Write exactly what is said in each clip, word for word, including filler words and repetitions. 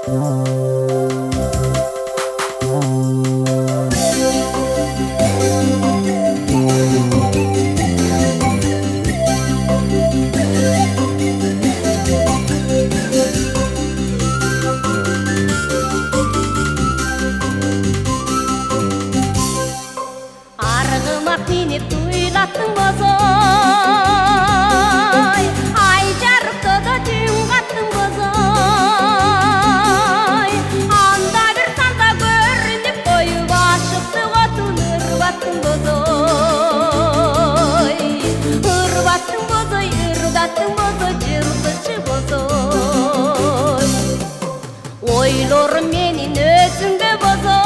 арғыма қинеп тойлаттың бозой, ай жарықты да түн қаттың бозой, анда бір санда көрініп қойып ашықты қотын ұрбаттың бозой, ұрбаттың бозой, ұрдаттың бозой, жылқышы бозой, ойлорым менің өзіңді бозой,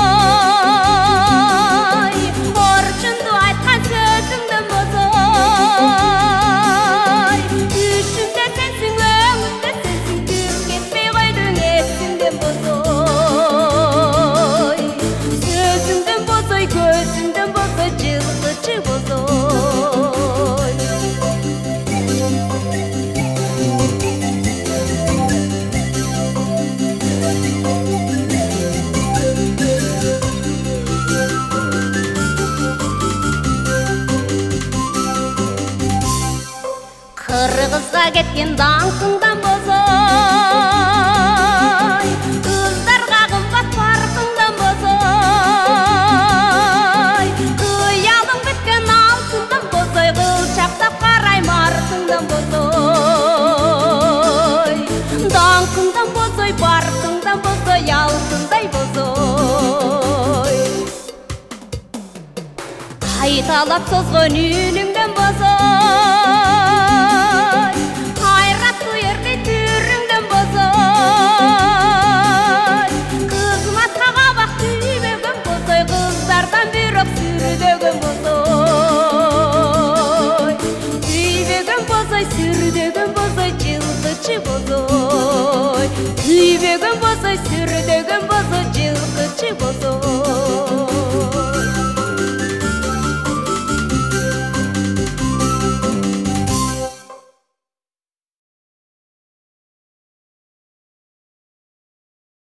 қырғызға кеткен даңқыңдан бозой, қыздарға қымбат парқыңдан бозой, қиялың біткен алтындан бозой, қылшақтап қарай марқыңдан бозой, даңқыңдан бозой, парқыңдан бозой, алтындай бозой, қайталап созған үніңден бозой, сүрдеген бозой, жылқычы бозой, күйбеген бозой, сүрдеген бозой, жылқычы бозой.